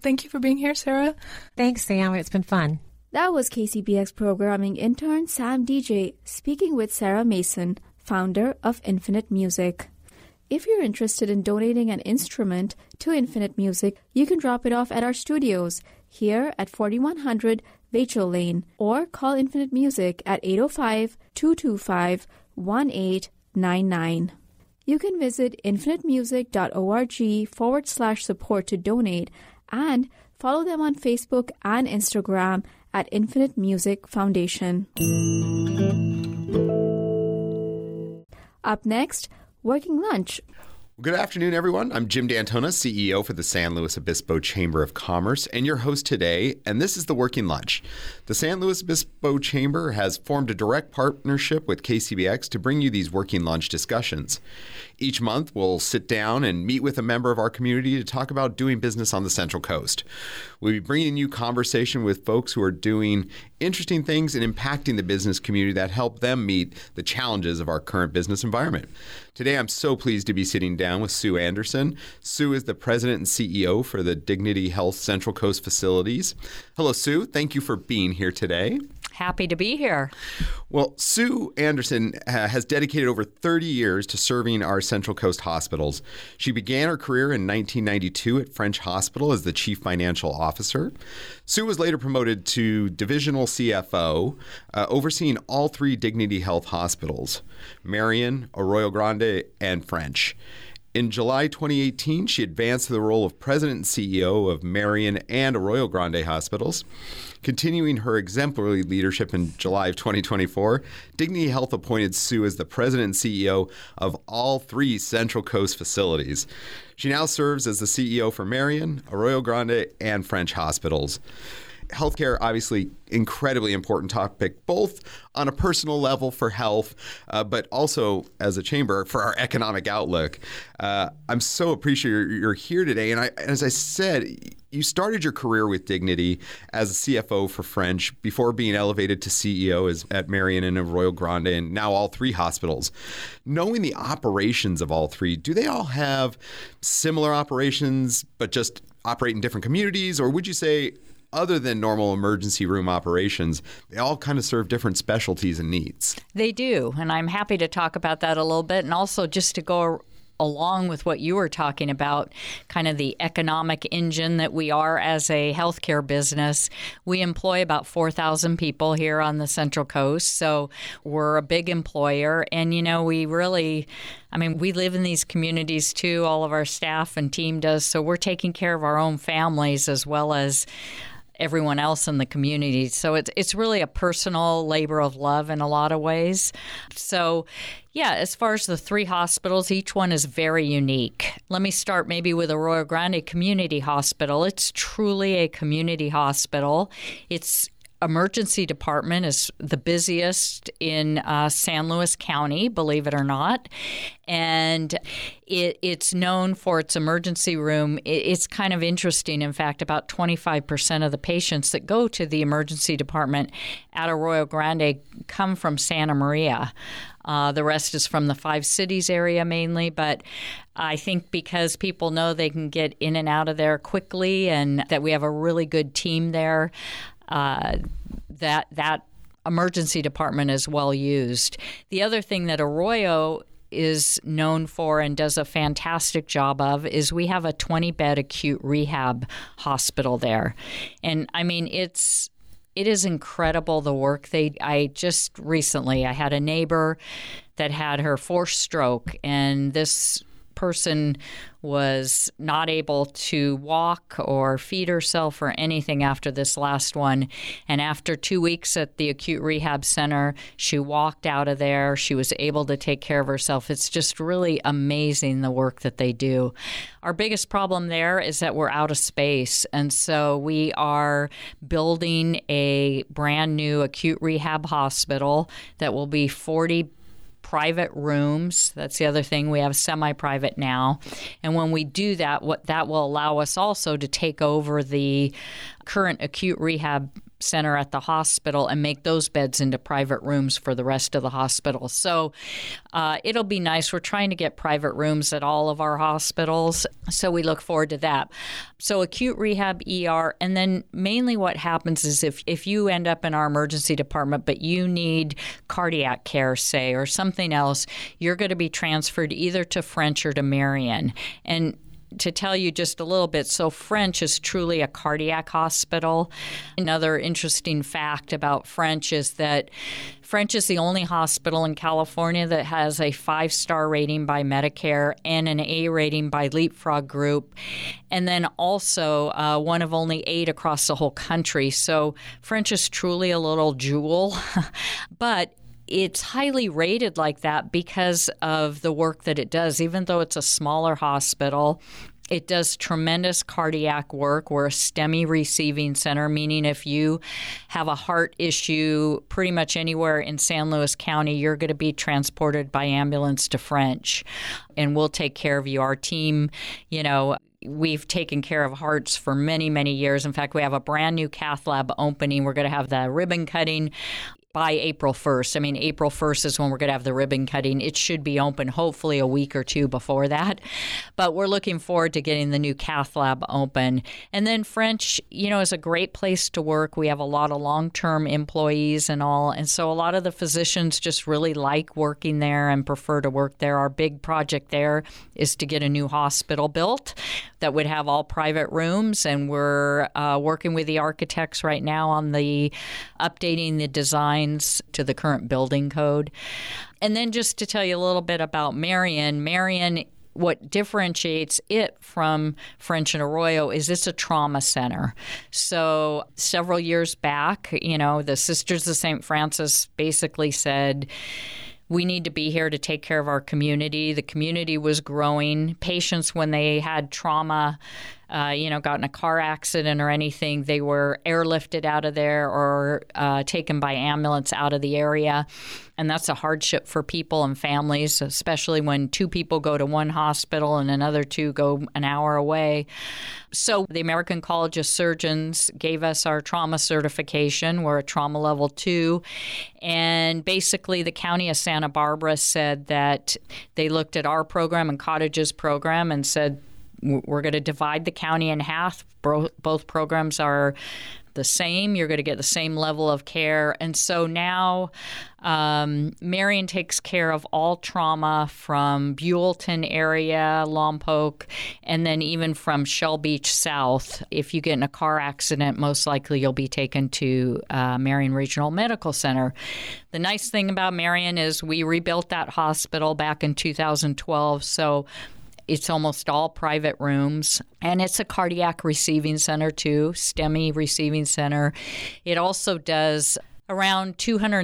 thank you for being here, Sarah. Thanks, Sam. It's been fun. That was KCBX programming intern Sam DJ speaking with Sarah Mason, founder of Infinite Music. If you're interested in donating an instrument to Infinite Music, you can drop it off at our studios here at 4100 Vachel Lane or call Infinite Music at 805-225-1899. You can visit infinitemusic.org/support to donate and follow them on Facebook and Instagram at Infinite Music Foundation. Up next, Working Lunch. Good afternoon, everyone. I'm Jim D'Antona, CEO for the San Luis Obispo Chamber of Commerce, and your host today, and this is the Working Lunch. The San Luis Obispo Chamber has formed a direct partnership with KCBX to bring you these Working Lunch discussions. Each month, we'll sit down and meet with a member of our community to talk about doing business on the Central Coast. We'll be bringing you conversation with folks who are doing interesting things and impacting the business community that help them meet the challenges of our current business environment. Today, I'm so pleased to be sitting down with Sue Anderson. Sue is the president and CEO for the Dignity Health Central Coast facilities. Hello, Sue. Thank you for being here today. Happy to be here. Well, Sue Anderson has dedicated over 30 years to serving our Central Coast hospitals. She began her career in 1992 at French Hospital as the chief financial officer. Sue was later promoted to divisional CFO, overseeing all three Dignity Health hospitals, Marion, Arroyo Grande, and French. In July 2018, she advanced to the role of president and CEO of Marion and Arroyo Grande hospitals. Continuing her exemplary leadership in July of 2024, Dignity Health appointed Sue as the president and CEO of all three Central Coast facilities. She now serves as the CEO for Marion, Arroyo Grande, and French hospitals. Healthcare, obviously, incredibly important topic, both on a personal level for health, but also as a chamber for our economic outlook. I'm so appreciative you're here today. And as I said, you started your career with Dignity as a CFO for French before being elevated to CEO at Marion and Arroyo Grande, and now all three hospitals. Knowing the operations of all three, do they all have similar operations, but just operate in different communities? Or would you say, other than normal emergency room operations, they all kind of serve different specialties and needs? They do, and I'm happy to talk about that a little bit, and also just to go along with what you were talking about, kind of the economic engine that we are as a healthcare business. We employ about 4,000 people here on the Central Coast, so we're a big employer. And, we live in these communities too. All of our staff and team does, so we're taking care of our own families as well as everyone else in the community. So it's really a personal labor of love in a lot of ways. So yeah, as far as the three hospitals, each one is very unique. Let me start maybe with Arroyo Grande Community Hospital. It's truly a community hospital. Its emergency department is the busiest in San Luis County, believe it or not. And it's known for its emergency room. It's kind of interesting. In fact, about 25% of the patients that go to the emergency department at Arroyo Grande come from Santa Maria. The rest is from the Five Cities area mainly, but I think because people know they can get in and out of there quickly and that we have a really good team there, that emergency department is well used. The other thing that Arroyo is known for and does a fantastic job of is we have a 20-bed acute rehab hospital there. And it is incredible the work I just recently, I had a neighbor that had her fourth stroke, and this person was not able to walk or feed herself or anything after this last one. And after 2 weeks at the acute rehab center, she walked out of there. She was able to take care of herself. It's just really amazing the work that they do. Our biggest problem there is that we're out of space. And so we are building a brand new acute rehab hospital that will be 40 private rooms. That's the other thing. We have semi-private now. And when we do that, what that will allow us also to take over the current acute rehab center at the hospital and make those beds into private rooms for the rest of the hospital. So it'll be nice. We're trying to get private rooms at all of our hospitals, so we look forward to that. So acute rehab, ER, and then mainly what happens is if you end up in our emergency department but you need cardiac care, say, or something else, you're going to be transferred either to French or to Marion. And to tell you just a little bit, so French is truly a cardiac hospital. Another interesting fact about French is that French is the only hospital in California that has a 5-star rating by Medicare and an A rating by Leapfrog Group, and then also one of only 8 across the whole country. So French is truly a little jewel, but it's highly rated like that because of the work that it does. Even though it's a smaller hospital, it does tremendous cardiac work. We're a STEMI receiving center, meaning if you have a heart issue pretty much anywhere in San Luis County, you're going to be transported by ambulance to French, and we'll take care of you. Our team, we've taken care of hearts for many, many years. In fact, we have a brand new cath lab opening. We're going to have the ribbon cutting by April 1st. I mean, April 1st is when we're going to have the ribbon cutting. It should be open hopefully a week or two before that. But we're looking forward to getting the new cath lab open. And then French, is a great place to work. We have a lot of long-term employees and all. And so a lot of the physicians just really like working there and prefer to work there. Our big project there is to get a new hospital built that would have all private rooms. And we're working with the architects right now on updating the design to the current building code. And then just to tell you a little bit about Marion, what differentiates it from French and Arroyo is it's a trauma center. So several years back, the Sisters of St. Francis basically said, we need to be here to take care of our community. The community was growing. Patients, when they had trauma, got in a car accident or anything, they were airlifted out of there or taken by ambulance out of the area. And that's a hardship for people and families, especially when 2 people go to one hospital and another 2 go an hour away. So the American College of Surgeons gave us our trauma certification. We're a trauma level 2. And basically the county of Santa Barbara said that they looked at our program and Cottage's program and said, we're going to divide the county in half. Both programs are the same. You're going to get the same level of care. And so now Marion takes care of all trauma from Buellton area, Lompoc, and then even from Shell Beach South. If you get in a car accident, most likely you'll be taken to Marion Regional Medical Center. The nice thing about Marion is we rebuilt that hospital back in 2012, so it's almost all private rooms, and it's a cardiac receiving center too, STEMI receiving center. It also does around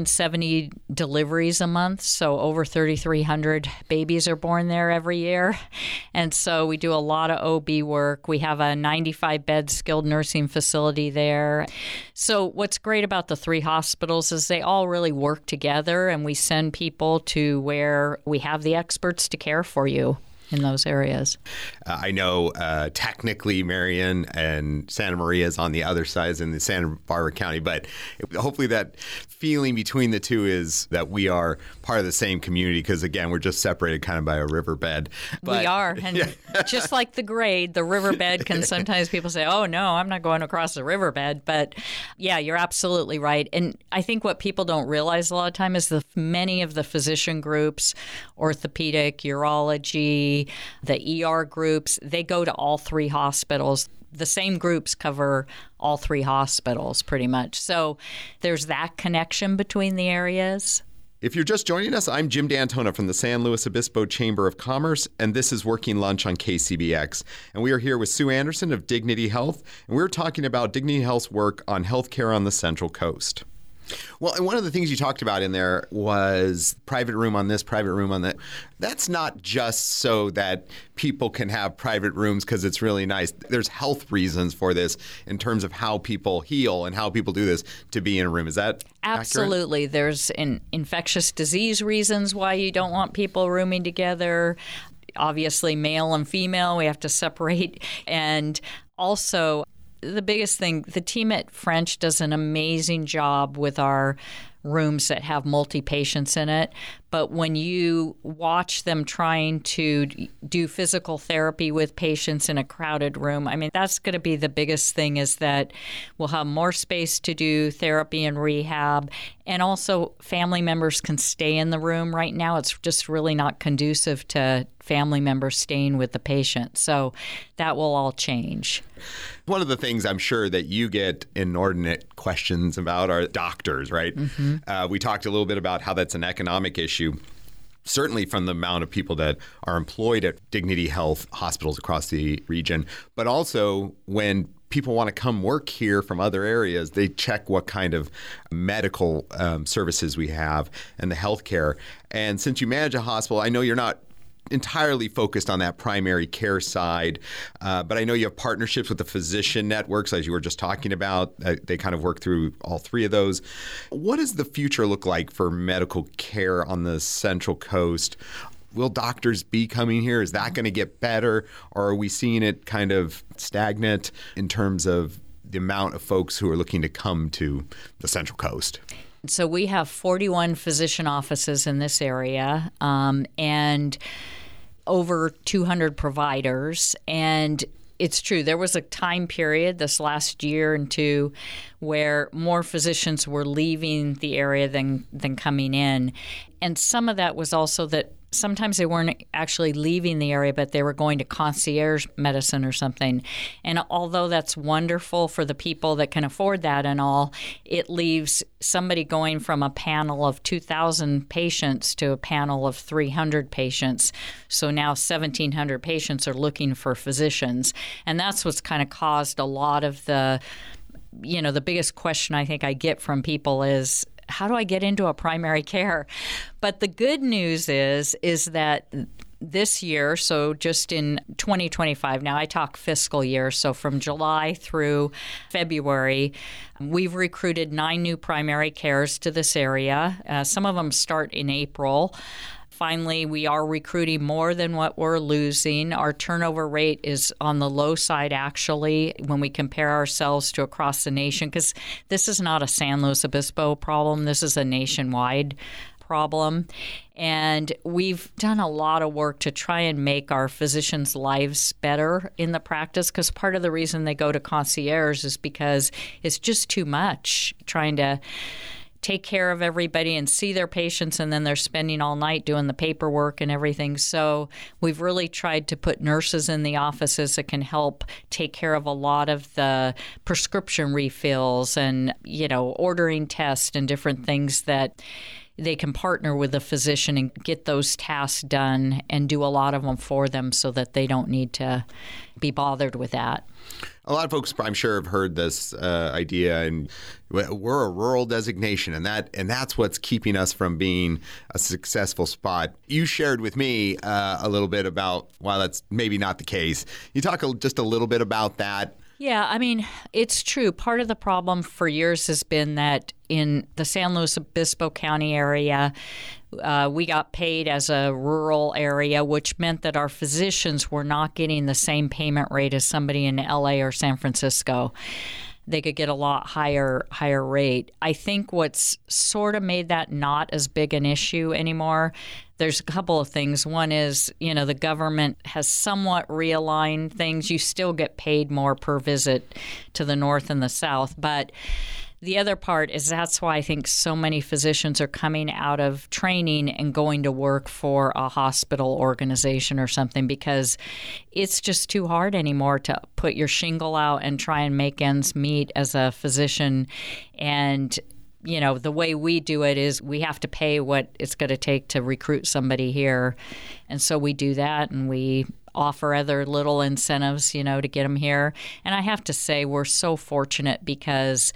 270 deliveries a month, so over 3,300 babies are born there every year. And so we do a lot of OB work. We have a 95-bed skilled nursing facility there. So what's great about the 3 hospitals is they all really work together, and we send people to where we have the experts to care for you in those areas. I know technically Marion and Santa Maria is on the other side in the Santa Barbara County, but hopefully that feeling between the two is that we are part of the same community because, again, we're just separated kind of by a riverbed. But, we are. And just like the grade, the riverbed can sometimes people say, oh, no, I'm not going across the riverbed. But, yeah, you're absolutely right. And I think what people don't realize a lot of time is many of the physician groups, orthopedic, urology, the ER groups, they go to all 3 hospitals. The same groups cover all 3 hospitals pretty much. So there's that connection between the areas. If you're just joining us, I'm Jim D'Antona from the San Luis Obispo Chamber of Commerce, and this is Working Lunch on KCBX. And we are here with Sue Anderson of Dignity Health, and we're talking about Dignity Health's work on healthcare on the Central Coast. Well, and one of the things you talked about in there was private room on this, private room on that. That's not just so that people can have private rooms because it's really nice. There's health reasons for this in terms of how people heal and how people do this to be in a room. Is that absolutely accurate? There's infectious disease reasons why you don't want people rooming together. Obviously, male and female, we have to separate. And also, the biggest thing, the team at French does an amazing job with our rooms that have multi-patients in it. But when you watch them trying to do physical therapy with patients in a crowded room, I mean, that's going to be the biggest thing, is that we'll have more space to do therapy and rehab. And also family members can stay in the room. Right now, it's just really not conducive to family members staying with the patient. So that will all change. One of the things I'm sure that you get inordinate questions about are doctors, right? Mm-hmm. We talked a little bit about how that's an economic issue, certainly from the amount of people that are employed at Dignity Health hospitals across the region, but also when people want to come work here from other areas, they check what kind of medical services we have and the healthcare. And since you manage a hospital, I know you're not entirely focused on that primary care side, but I know you have partnerships with the physician networks, as you were just talking about. They kind of work through all three of those. What does the future look like for medical care on the Central Coast? Will doctors be coming here? Is that going to get better? Or are we seeing it kind of stagnant in terms of the amount of folks who are looking to come to the Central Coast? So we have 41 physician offices in this area, and over 200 providers. And it's true, there was a time period this last year and two where more physicians were leaving the area than coming in. And some of that was also that sometimes they weren't actually leaving the area, but they were going to concierge medicine or something. And although that's wonderful for the people that can afford that and all, it leaves somebody going from a panel of 2,000 patients to a panel of 300 patients. So now 1,700 patients are looking for physicians. And that's what's kind of caused a lot of the biggest question I think I get from people is, how do I get into a primary care? But the good news is that this year, so just in 2025, now I talk fiscal year, so from July through February, we've recruited 9 new primary cares to this area. Some of them start in April. Finally, we are recruiting more than what we're losing. Our turnover rate is on the low side, actually, when we compare ourselves to across the nation, because this is not a San Luis Obispo problem. This is a nationwide problem. And we've done a lot of work to try and make our physicians' lives better in the practice, because part of the reason they go to concierge is because it's just too much trying to take care of everybody and see their patients, and then they're spending all night doing the paperwork and everything. So we've really tried to put nurses in the offices that can help take care of a lot of the prescription refills and, ordering tests and different things that they can partner with the physician and get those tasks done and do a lot of them for them so that they don't need to be bothered with that. A lot of folks, I'm sure, have heard this idea, and we're a rural designation, and that's what's keeping us from being a successful spot. You shared with me a little bit about why that's maybe not the case. You talk just a little bit about that. Yeah, I mean, it's true. Part of the problem for years has been that in the San Luis Obispo County area, we got paid as a rural area, which meant that our physicians were not getting the same payment rate as somebody in LA or San Francisco. They could get a lot higher rate. I think what's sort of made that not as big an issue anymore, there's a couple of things. One is, the government has somewhat realigned things. You still get paid more per visit to the north and the south, but the other part is that's why I think so many physicians are coming out of training and going to work for a hospital organization or something, because it's just too hard anymore to put your shingle out and try and make ends meet as a physician. And the way we do it is we have to pay what it's going to take to recruit somebody here. And so we do that, and we offer other little incentives, to get them here. And I have to say we're so fortunate because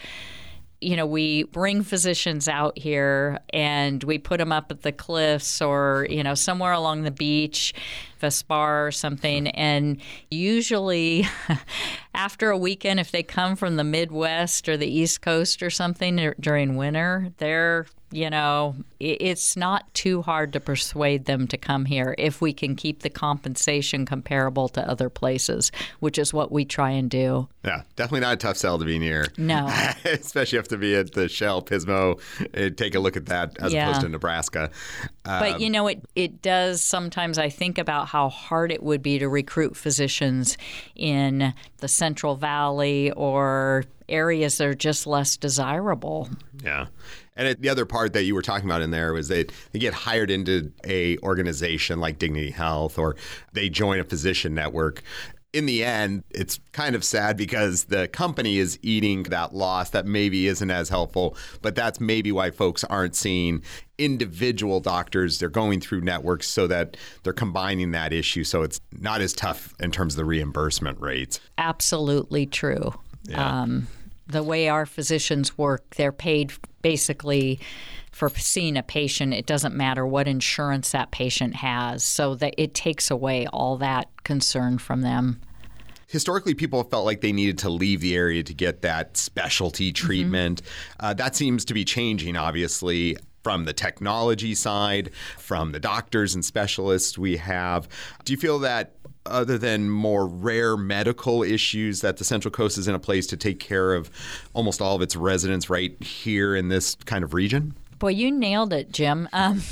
we bring physicians out here and we put them up at the cliffs or, somewhere along the beach, Vespar or something. And usually after a weekend, if they come from the Midwest or the East Coast or something during winter, they're It's not too hard to persuade them to come here if we can keep the compensation comparable to other places, which is what we try and do. Yeah, definitely not a tough sell to be near. No. Especially if to be at the Shell, Pismo, take a look at that as opposed to Nebraska. But, it does sometimes, I think about how hard it would be to recruit physicians in the Central Valley or areas that are just less desirable. Yeah. And the other part that you were talking about in there was they get hired into a organization like Dignity Health, or they join a physician network. In the end, it's kind of sad because the company is eating that loss that maybe isn't as helpful, but that's maybe why folks aren't seeing individual doctors. They're going through networks so that they're combining that issue, so it's not as tough in terms of the reimbursement rates. Absolutely true. Yeah. The way our physicians work, they're paid basically for seeing a patient. It doesn't matter what insurance that patient has, so that it takes away all that concern from them. Historically, people felt like they needed to leave the area to get that specialty treatment. That seems to be changing, obviously, from the technology side, from the doctors and specialists we have. Do you feel that other than more rare medical issues that the Central Coast is in a place to take care of almost all of its residents right here in this kind of region? Boy, you nailed it, Jim.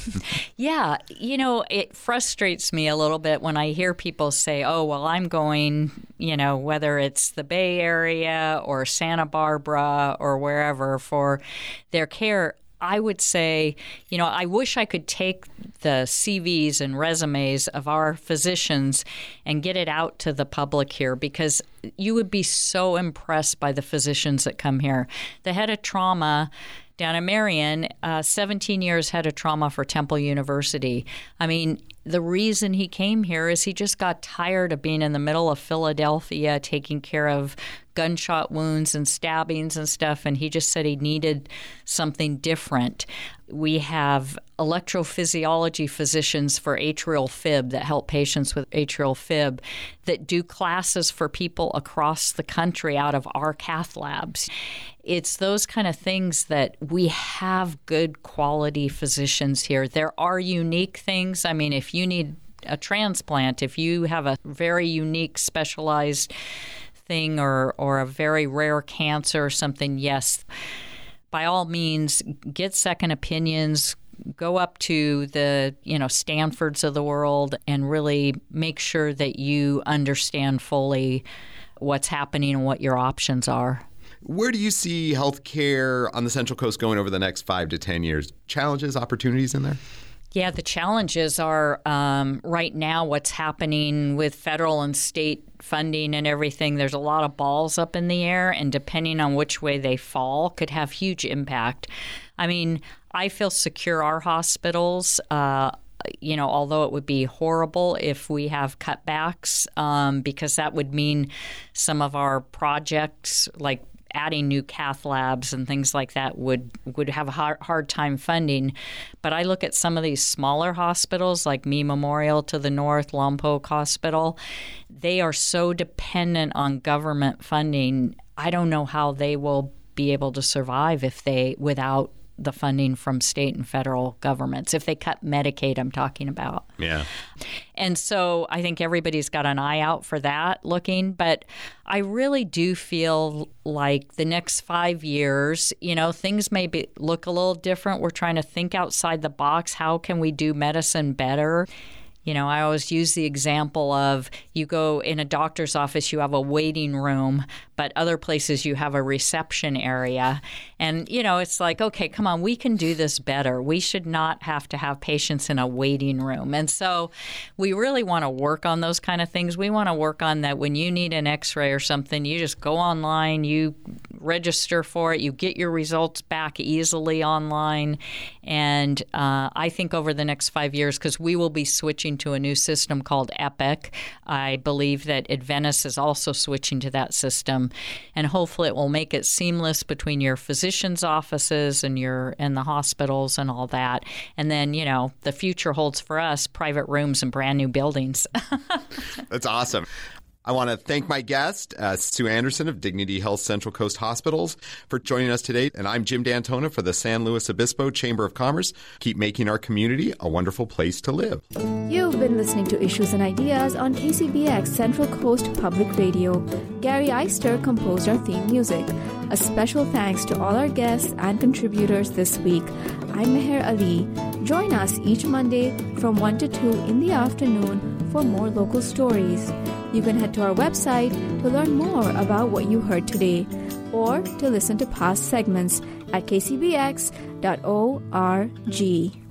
Yeah, it frustrates me a little bit when I hear people say, oh, well, I'm going, whether it's the Bay Area or Santa Barbara or wherever for their care. I would say, I wish I could take the CVs and resumes of our physicians and get it out to the public here, because you would be so impressed by the physicians that come here. The head of trauma down in Marion, 17 years head of trauma for Temple University. I mean, the reason he came here is he just got tired of being in the middle of Philadelphia taking care of gunshot wounds and stabbings and stuff, and he just said he needed something different. We have electrophysiology physicians for atrial fib that help patients with atrial fib that do classes for people across the country out of our cath labs. It's those kind of things that we have good quality physicians here. There are unique things. I mean, if you need a transplant, if you have a very unique specialized thing or a very rare cancer or something, yes, by all means, get second opinions, go up to the Stanfords of the world and really make sure that you understand fully what's happening and what your options are. Where do you see healthcare on the Central Coast going over the next 5 to 10 years? Challenges, opportunities in there? Yeah, the challenges are right now what's happening with federal and state funding and everything. There's a lot of balls up in the air, and depending on which way they fall could have huge impact. I mean, I feel secure our hospitals, although it would be horrible if we have cutbacks, because that would mean some of our projects like adding new cath labs and things like that would have a hard time funding. But I look at some of these smaller hospitals like Mee Memorial to the north, Lompoc Hospital. They are so dependent on government funding. I don't know how they will be able to survive without the funding from state and federal governments. If they cut Medicaid, I'm talking about. Yeah. And so I think everybody's got an eye out for that looking. But I really do feel like the next 5 years, things may look a little different. We're trying to think outside the box. How can we do medicine better? I always use the example of you go in a doctor's office, you have a waiting room, but other places you have a reception area. And, it's like, okay, come on, we can do this better. We should not have to have patients in a waiting room. And so we really want to work on those kind of things. We want to work on that when you need an x-ray or something, you just go online, you register for it, you get your results back easily online. And I think over the next 5 years, because we will be switching to a new system called Epic, I believe that Adventist is also switching to that system. And hopefully it will make it seamless between your physician's offices and the hospitals and all that. And then, the future holds for us private rooms and brand new buildings. That's awesome. I want to thank my guest, Sue Anderson of Dignity Health Central Coast Hospitals, for joining us today. And I'm Jim D'Antona for the San Luis Obispo Chamber of Commerce. Keep making our community a wonderful place to live. You've been listening to Issues and Ideas on KCBX Central Coast Public Radio. Gary Eister composed our theme music. A special thanks to all our guests and contributors this week. I'm Meher Ali. Join us each Monday from 1 to 2 in the afternoon for more local stories. You can head to our website to learn more about what you heard today or to listen to past segments at kcbx.org.